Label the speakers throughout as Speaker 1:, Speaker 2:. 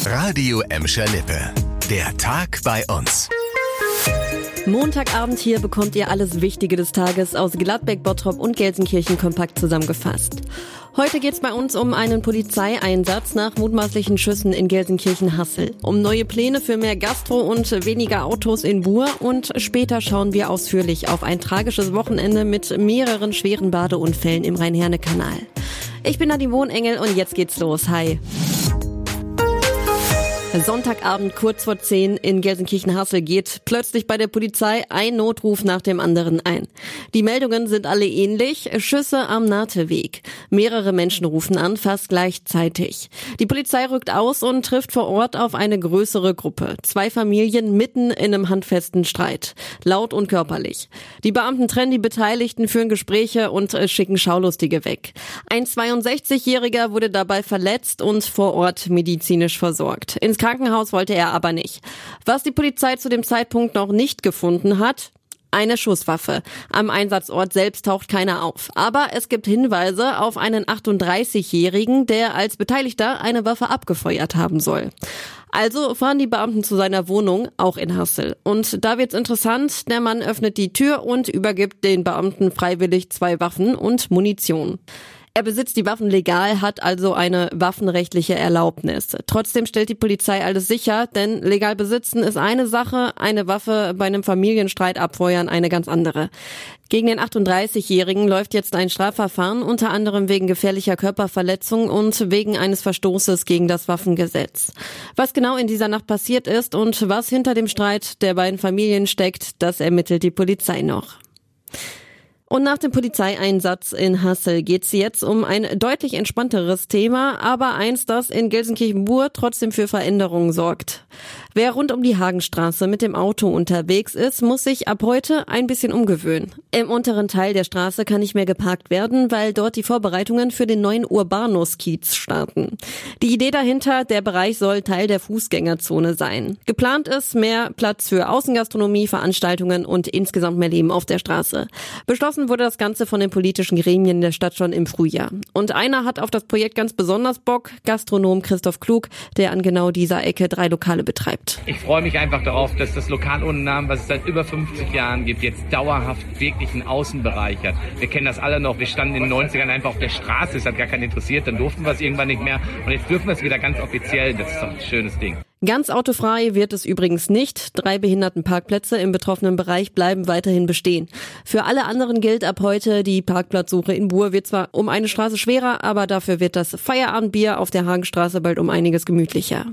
Speaker 1: Radio Emscher Lippe. Der Tag bei uns.
Speaker 2: Montagabend hier bekommt ihr alles Wichtige des Tages aus Gladbeck, Bottrop und Gelsenkirchen kompakt zusammengefasst. Heute geht's bei uns um einen Polizeieinsatz nach mutmaßlichen Schüssen in Gelsenkirchen-Hassel, um neue Pläne für mehr Gastro und weniger Autos in Buhr und später schauen wir ausführlich auf ein tragisches Wochenende mit mehreren schweren Badeunfällen im Rhein-Herne-Kanal. Ich bin Nadine Wohnengel und jetzt geht's los. Hi! Sonntagabend kurz vor 10 in Gelsenkirchen-Hassel geht plötzlich bei der Polizei ein Notruf nach dem anderen ein. Die Meldungen sind alle ähnlich. Schüsse am Nahteweg. Mehrere Menschen rufen an, fast gleichzeitig. Die Polizei rückt aus und trifft vor Ort auf eine größere Gruppe. 2 Familien mitten in einem handfesten Streit. Laut und körperlich. Die Beamten trennen die Beteiligten, führen Gespräche und schicken Schaulustige weg. Ein 62-Jähriger wurde dabei verletzt und vor Ort medizinisch versorgt. Ins Krankenhaus wollte er aber nicht. Was die Polizei zu dem Zeitpunkt noch nicht gefunden hat: eine Schusswaffe. Am Einsatzort selbst taucht keiner auf. Aber es gibt Hinweise auf einen 38-Jährigen, der als Beteiligter eine Waffe abgefeuert haben soll. Also fahren die Beamten zu seiner Wohnung, auch in Hassel. Und da wird's interessant, der Mann öffnet die Tür und übergibt den Beamten freiwillig 2 Waffen und Munition. Er besitzt die Waffen legal, hat also eine waffenrechtliche Erlaubnis. Trotzdem stellt die Polizei alles sicher, denn legal besitzen ist eine Sache, eine Waffe bei einem Familienstreit abfeuern eine ganz andere. Gegen den 38-Jährigen läuft jetzt ein Strafverfahren, unter anderem wegen gefährlicher Körperverletzung und wegen eines Verstoßes gegen das Waffengesetz. Was genau in dieser Nacht passiert ist und was hinter dem Streit der beiden Familien steckt, das ermittelt die Polizei noch. Und nach dem Polizeieinsatz in Hassel geht's jetzt um ein deutlich entspannteres Thema, aber eins, das in Gelsenkirchen-Buhr trotzdem für Veränderungen sorgt. Wer rund um die Hagenstraße mit dem Auto unterwegs ist, muss sich ab heute ein bisschen umgewöhnen. Im unteren Teil der Straße kann nicht mehr geparkt werden, weil dort die Vorbereitungen für den neuen Urbanus-Kiez starten. Die Idee dahinter: der Bereich soll Teil der Fußgängerzone sein. Geplant ist mehr Platz für Außengastronomie, Veranstaltungen und insgesamt mehr Leben auf der Straße. Beschlossen wurde das Ganze von den politischen Gremien der Stadt schon im Frühjahr. Und einer hat auf das Projekt ganz besonders Bock: Gastronom Christoph Klug, der an genau dieser Ecke 3 Lokale betreibt.
Speaker 3: Ich freue mich einfach darauf, dass das Lokal ohne Namen, was es seit über 50 Jahren gibt, jetzt dauerhaft wirklich einen Außenbereich hat. Wir kennen das alle noch. Wir standen in den 90ern einfach auf der Straße, es hat gar keinen interessiert, dann durften wir es irgendwann nicht mehr und jetzt dürfen wir es wieder ganz offiziell. Das ist doch ein schönes Ding.
Speaker 2: Ganz autofrei wird es übrigens nicht. 3 Behindertenparkplätze im betroffenen Bereich bleiben weiterhin bestehen. Für alle anderen gilt ab heute: die Parkplatzsuche in Buhr wird zwar um eine Straße schwerer, aber dafür wird das Feierabendbier auf der Hagenstraße bald um einiges gemütlicher.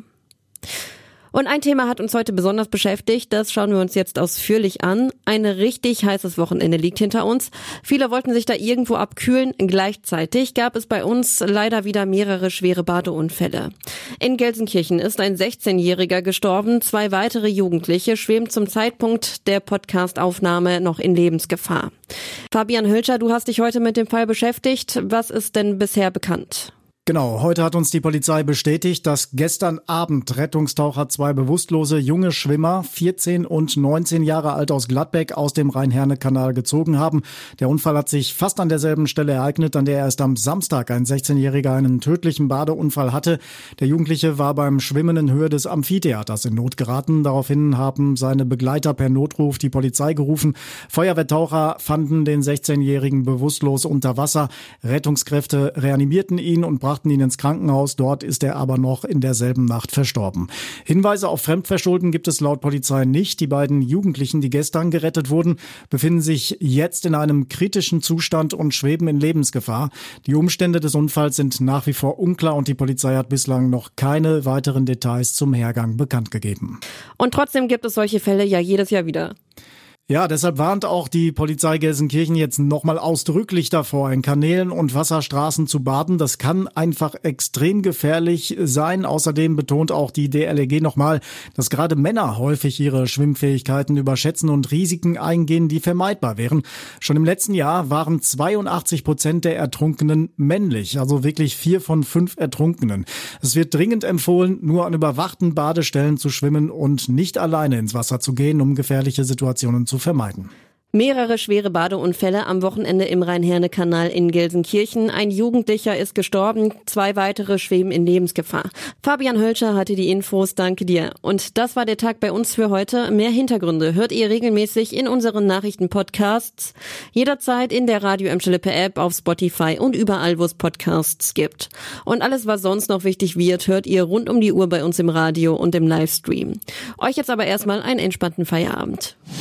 Speaker 2: Und ein Thema hat uns heute besonders beschäftigt, das schauen wir uns jetzt ausführlich an. Ein richtig heißes Wochenende liegt hinter uns. Viele wollten sich da irgendwo abkühlen. Gleichzeitig gab es bei uns leider wieder mehrere schwere Badeunfälle. In Gelsenkirchen ist ein 16-Jähriger gestorben, 2 weitere Jugendliche schweben zum Zeitpunkt der Podcastaufnahme noch in Lebensgefahr. Fabian Hölscher, du hast dich heute mit dem Fall beschäftigt. Was ist denn bisher bekannt?
Speaker 4: Genau, heute hat uns die Polizei bestätigt, dass gestern Abend Rettungstaucher 2 bewusstlose junge Schwimmer, 14 und 19 Jahre alt, aus Gladbeck aus dem Rhein-Herne-Kanal gezogen haben. Der Unfall hat sich fast an derselben Stelle ereignet, an der erst am Samstag ein 16-Jähriger einen tödlichen Badeunfall hatte. Der Jugendliche war beim Schwimmen in Höhe des Amphitheaters in Not geraten. Daraufhin haben seine Begleiter per Notruf die Polizei gerufen. Feuerwehrtaucher fanden den 16-Jährigen bewusstlos unter Wasser. Rettungskräfte reanimierten ihn und brachten ihn ins Krankenhaus. Dort ist er aber noch in derselben Nacht verstorben. Hinweise auf Fremdverschulden gibt es laut Polizei nicht. Die beiden Jugendlichen, die gestern gerettet wurden, befinden sich jetzt in einem kritischen Zustand und schweben in Lebensgefahr. Die Umstände des Unfalls sind nach wie vor unklar und die Polizei hat bislang noch keine weiteren Details zum Hergang bekannt gegeben.
Speaker 2: Und trotzdem gibt es solche Fälle ja jedes Jahr wieder.
Speaker 4: Ja, deshalb warnt auch die Polizei Gelsenkirchen jetzt nochmal ausdrücklich davor, in Kanälen und Wasserstraßen zu baden. Das kann einfach extrem gefährlich sein. Außerdem betont auch die DLRG nochmal, dass gerade Männer häufig ihre Schwimmfähigkeiten überschätzen und Risiken eingehen, die vermeidbar wären. Schon im letzten Jahr waren 82% der Ertrunkenen männlich, also wirklich 4 von 5 Ertrunkenen. Es wird dringend empfohlen, nur an überwachten Badestellen zu schwimmen und nicht alleine ins Wasser zu gehen, um gefährliche Situationen zu vermeiden.
Speaker 2: Mehrere schwere Badeunfälle am Wochenende im Rhein-Herne-Kanal in Gelsenkirchen. Ein Jugendlicher ist gestorben, 2 weitere schweben in Lebensgefahr. Fabian Hölscher hatte die Infos, danke dir. Und das war der Tag bei uns für heute. Mehr Hintergründe hört ihr regelmäßig in unseren Nachrichten-Podcasts. Jederzeit in der Radio Emscher Lippe App, auf Spotify und überall, wo es Podcasts gibt. Und alles, was sonst noch wichtig wird, hört ihr rund um die Uhr bei uns im Radio und im Livestream. Euch jetzt aber erstmal einen entspannten Feierabend.